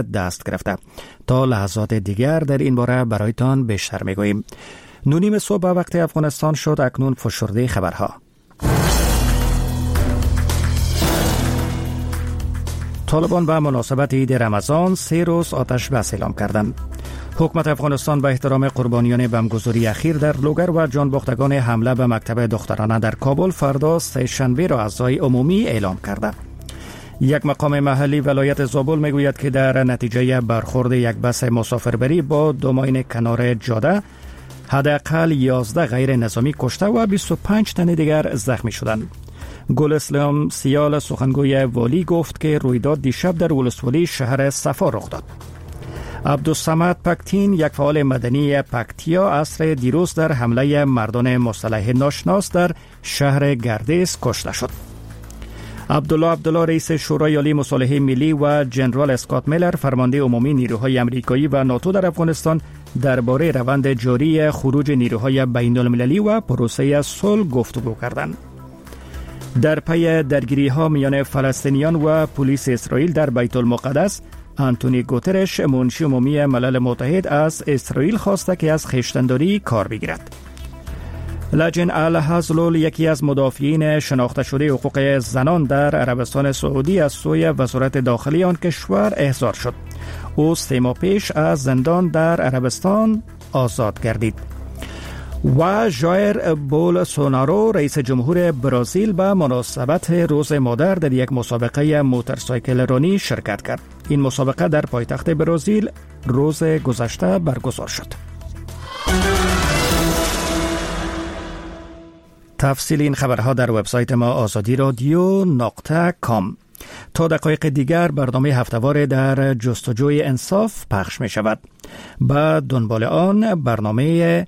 دست گرفته. تا لحظات دیگر در این باره برایتان بیشتر میگوییم. 9:30 صبح وقت افغانستان شد. اکنون فشرده خبرها. طالبان به مناسبت عید رمضان 3 روز آتش بس اعلام کردند. حکومت افغانستان به احترام قربانیان بمبگذاری اخیر در لوگر و جانباختگان حمله به مکتب دخترانه در کابل فردا سه‌شنبه را عزای عمومی اعلام کرده. یک مقام محلی ولایت زابل میگوید که در نتیجه برخورد یک بس مسافربری با 2 ماین کنار جاده حداقل 11 غیر نظامی کشته و 25 تن دیگر زخمی شدند. گل اسلام سیال سخنگوی والی گفت که رویداد دیشب در ولسوالی شهر صفا رخ داد. عبدالصمد پکتین، یک فعال مدنی پکتیا، عصر دیروز در حمله مردان مسلح ناشناس در شهر گردیس کشته شد. عبدالله رئیس شورای عالی مصالحه ملی و جنرال اسکات میلر فرمانده عمومی نیروهای امریکایی و ناتو در افغانستان درباره روند جاری خروج نیروهای بین المللی و پروسه صلح گفتگو کردند. در پی درگیری‌ها میان فلسطینیان و پلیس اسرائیل در بیت المقدس، آنتونی گوترش منشی عمومی ملل متحد از اسرائیل خواسته که از خویشتن‌داری کار بگیرد. لجن الحزلول، یکی از مدافعین شناخته شده حقوق زنان در عربستان سعودی، از سوی وزارت داخلی آن کشور احضار شد. او 3 ماه پیش از زندان در عربستان آزاد گردید. و ژایر بولسونارو، رئیس جمهور برزیل، به مناسبت روز مادر در یک مسابقه موتورسایکل رانی شرکت کرد. این مسابقه در پایتخت برزیل روز گذشته برگزار شد. تفصیل این خبرها در وبسایت ما azadiradio.com. تا دقایق دیگر برنامه هفته‌وار در جستجوی انصاف پخش می شود. به دنبال آن برنامه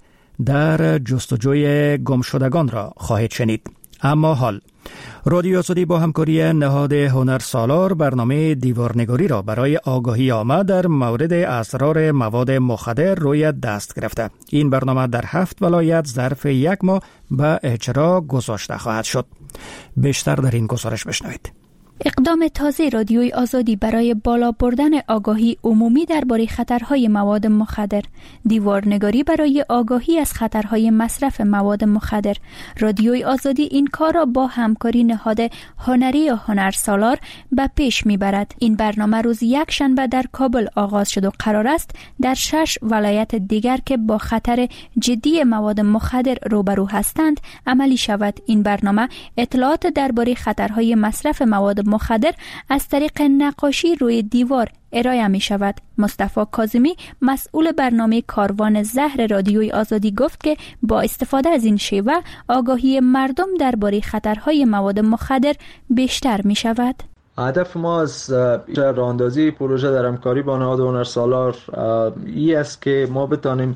در جستجوی گمشدگان را خواهید شنید. اما حال رادیو آزادی با همکاری نهاد هنر سالار برنامه دیوارنگاری را برای آگاهی عامه در مورد اسرار مواد مخدر روی دست گرفته. این برنامه در 7 ولایت ظرف 1 ماه به اجرا گذاشته خواهد شد. بیشتر در این گزارش بشنوید. اقدام تازه رادیوی آزادی برای بالا بردن آگاهی عمومی درباره خطرهای مواد مخدر، دیوارنگاری برای آگاهی از خطرهای مصرف مواد مخدر. رادیوی آزادی این کار را با همکاری نهاد هنری یا هنر سالار به پیش میبرد. این برنامه روز 1 شنبه در کابل آغاز شد و قرار است در 6 ولایت دیگر که با خطر جدی مواد مخدر روبرو هستند عملی شود. این برنامه اطلاعات درباره خطرهای مصرف مواد مخدر از طریق نقاشی روی دیوار ارائه می شود. مصطفی کاظمی، مسئول برنامه کاروان زهر رادیوی آزادی، گفت که با استفاده از این شیوه آگاهی مردم درباره خطرهای مواد مخدر بیشتر می شود. هدف ما از راهاندازی پروژه در همکاری با نهاد هنر سالار این است که ما بتانیم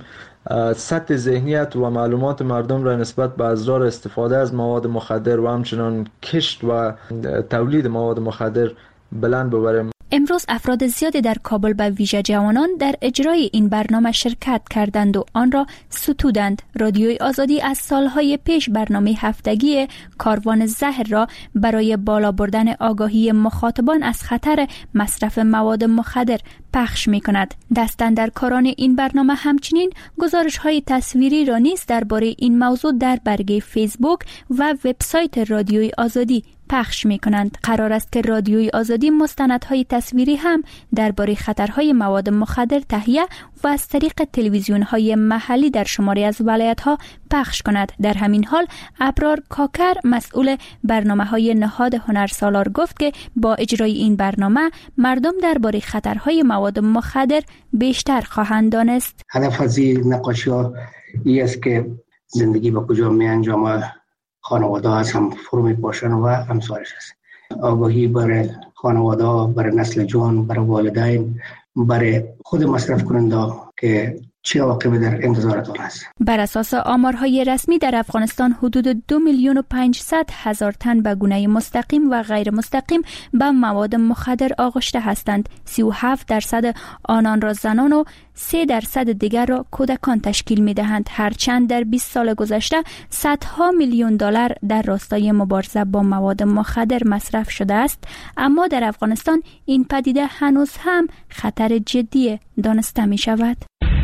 سطح ذهنیت و معلومات مردم را نسبت به اضرار استفاده از مواد مخدر و همچنان کشت و تولید مواد مخدر بلند ببریم. امروز افراد زیادی در کابل به ویژه جوانان در اجرای این برنامه شرکت کردند و آن را ستودند. رادیوی آزادی از سالهای پیش برنامه هفتگی کاروان زهر را برای بالا بردن آگاهی مخاطبان از خطر مصرف مواد مخدر پخش می کند. دستاندرکاران این برنامه همچنین گزارش‌های تصویری را نیز درباره این موضوع در برگه فیسبوک و وبسایت رادیوی آزادی پخش می کنند. قرار است که رادیوی آزادی مستندهای تصویری هم درباره خطرهای مواد مخدر تهیه و از طریق تلویزیون‌های محلی در شماری از ولایت‌ها پخش کند. در همین حال ابرار کاکر، مسئول برنامه‌های نهاد هنر سالار، گفت که با اجرای این برنامه مردم درباره خطرهای مواد مخدر بیشتر خواهند دانست. هدف از این نقاشی‌ها این است که زندگی با کجا می‌انجامد، خانواده از هم فرو می‌پاشند و امثالش است. آگاهی برای خانواده، برای نسل جوان، برای والدین، برای خود مصرف کننده که چه عواقبی در انتظارتان است؟ بر اساس آمارهای رسمی در افغانستان حدود 2,500,000 تن به گونه مستقیم و غیر مستقیم به مواد مخدر آغشته هستند. 37% آنان را زنان و 3% دیگر را کودکان تشکیل می دهند. هرچند در 20 سال گذشته صدها میلیون دلار در راستای مبارزه با مواد مخدر مصرف شده است، اما در افغانستان این پدیده هنوز هم خطر جدی دانسته می شود.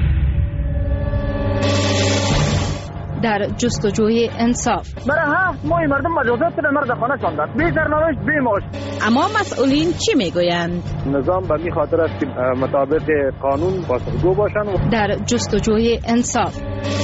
در جستجوی انصاف برای 7 ماه مردم مجازات به مرد خانه شاندند، بی سرنوشت بی معاش. اما مسئولین چی میگویند؟ نظام به این خاطر است که مطابق قانون پاسخگو باشند. در جستجوی انصاف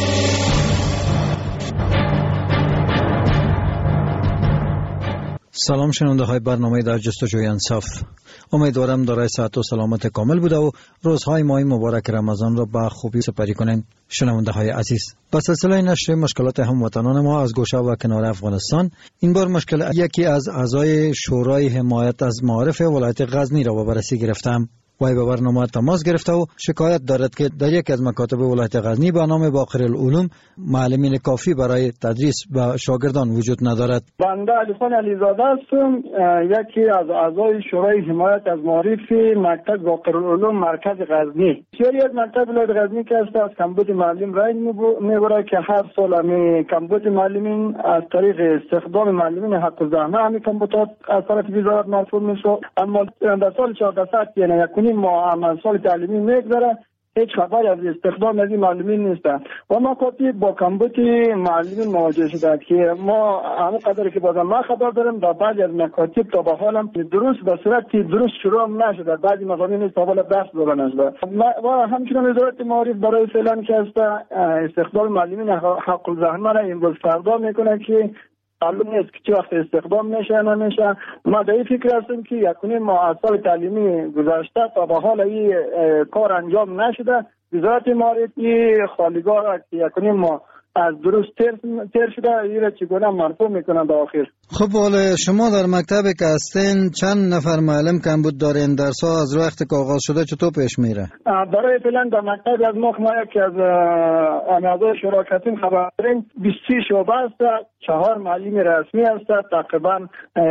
سلام شنونده های برنامه در جستجوی انصاف. امیدوارم دارای صحت و سلامت کامل بوده و روزهای ماه مبارک رمضان را به خوبی سپری کنین. شنونده های عزیز، به سلسله نشر مشکلات هموطنان ما از گوشه و کنار افغانستان، این بار مشکل یکی از اعضای شورای حمایت از معارف ولایت غزنی را به بررسی گرفتم. وی به برنامه تماس گرفته و شکایت دارد که در یکی از مکاتب ولایت غزنی به نام باقرالعلوم معلمین کافی برای تدریس به شاگردان وجود ندارد. بنده علیخان علیزاده هستم، یکی از اعضای شورای حمایت از معارف مکتب باقرالعلوم مرکز غزنی. بسیاری از مکتب ولایت غزنی که است از کمبود معلم رنج میبره که هر سال همی کمبود معلمین از طریق استخدام معلمین حق الزحمه همی کمبودات از طرف وزارت مرفوع میشه، اما در سال 1400 یعنی ما عمل سال تعلیمی میگذره هیچ خبری از استخدام از این معلمین نیست و ما کافی با کمبود معلمین مواجه شده که ما همه قدر که بازم ما خبر داریم در بعضی از مکاتب تا به حال هم درست به صورت درست شروع نشده، بعضی مضامین تا بالا بحث داده نشده و همچنین وزارت معارف برای فعلا که است استخدام معلمین حق الزحمه را امروز فردا میکنه که معلوم نیست که چه وقت استخدام میشه یا نمیشه. ما در این فکر هستیم که یکنی ما از سال تعلیمی گذشته تا به حال این کار انجام نشده. وزارت معارف خالیگاه را که یکنی ما از درست تیر شده این را چگونه مرفوع میکنن به آخر. خب حالا شما در مکتبی که هستین چند نفر معلم کمبود دارین؟ درس‌ها از وقتی که آغاز شده چطور پیش میره؟ برای فعلا در مکتب از ما که از اعضای شراکتیم خبر داریم 23 شعبه است، 4 معلم رسمی است، تقریبا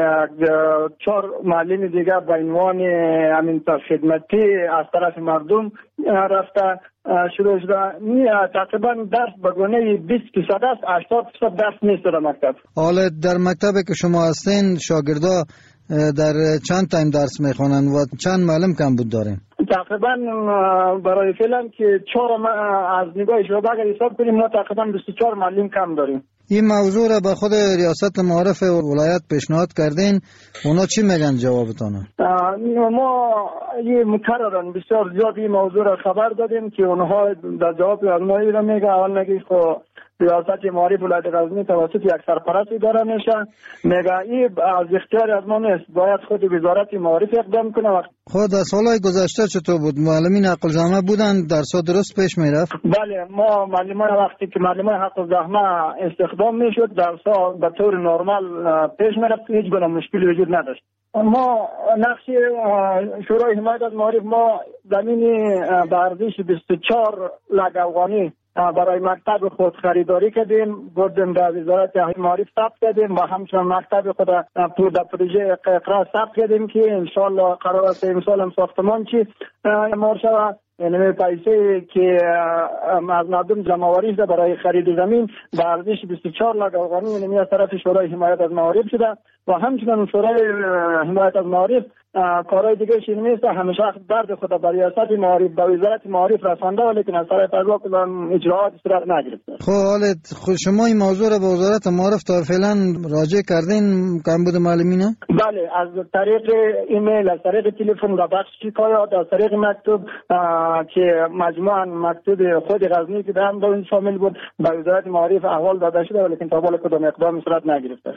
4 معلم دیگر به عنوان همین خدمتی از طرف مردم رفته شروع شده. تقریبا درس به گونه 20% است، 80% درس نیست در مکتب. حالا در مکتبی که شما هستین شاگردا در چند تایم درس میخوانن و چند معلم کمبود دارین؟ تقریبا برای فعلا که 4 از نگاه شعبه اگر حساب کنیم ما تقریبا 24 معلم کم داریم. این موضوع را به خود ریاست معارف ولایت پیشنهاد کردین، اونا چی میگن جوابتون؟ ما یه مکررن بسیار زیاد این موضوع را خبر دادیم که اونها در جواب از ما را میگه اول نگی خب ریاست معارف ولایت غزنی توسط یک سرپرست اداره میشه، میگه این از اختیار از ما نیست، باید خود وزارت معارف اقدام کنه. خود در سالهای گذشته چطور بود؟ معلمین حق الزحمه بودن؟ درس‌ها درست پیش میرفت؟ بله، ما معلمان وقتی که معلمان حق الزحمه استخدام میشد درس‌ها به طور نرمال پیش میرفت، هیچ گونه مشکلی وجود نداشت. ما نقش شورای حمایت از معارف ما زمین به ارزش 24 لک افغانی برای مکتب خود خریداری کردیم، بردیم در وزارت معارف ثبت کردیم و همچنین مکتب خود در پروژه اقرار ثبت کردیم که انشالله قرار است امسال هم ساختمان چی امار شود. یعنی پیسه که از مردم جمع‌آوری شده برای خرید زمین به ارزش 24 لک افغانی یعنی از طرف شورای حمایت از معارف شده و همچنین شورای حمایت از معارف کارهای دیگه شیر نیست، همیشه درد خود به ریاست معارف به وزارت معارف رسانده ولیکن از طرف ازوا کدام اجراعات صورت نگرفته. خب حالا شما این موضوع را به وزارت معارف تا فعلا راجع کردین کمبود معلمین؟ بله، از طریق ایمیل، از طریق تلفن و بخش شکایات، از طریق مکتوب که مجموعاً مکتوب خود غزنی که هم در این شامل بود به وزارت معارف احوال داده شده ولیکن تا بالا کدام اقدام صورت نگرفته.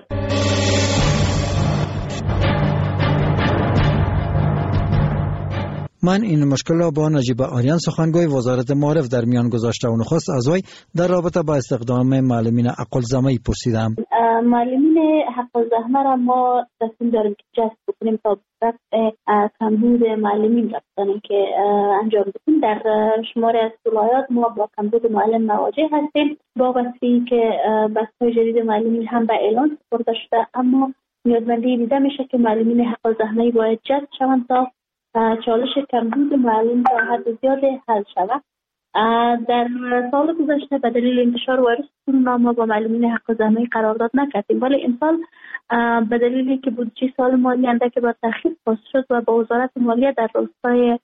من این مشکل را با نجیب آریان سخنگوی وزارت معارف در میان گذاشته و نخست از وی در رابطه با استخدام معلمین حق الزحمه پرسیدم. معلمین حق الزحمه را ما تصمیم داریم که جذب بکنیم تا کمبود معلمین رفتن که انجام بدیم. در شماره از ولایات ما با کمبود معلم مواجه هستیم. با واسطه‌ای که بسته جدید معلمین هم به اعلان سپرده شده، اما نیازمندی دیده میشه که معلمین حق الزحمه باید جذب شوند تا چالش کمبود معلم تا حد زیاد حل شود. در سال گذشته به دلیل انتشار ویروس کرونا ما با معلمین حق الزحمه قرارداد نکردیم، ولی این سال به دلیلی که بودجه سال مالی اندک با تأخیر پاس شد و با وزارت مالیه در راستای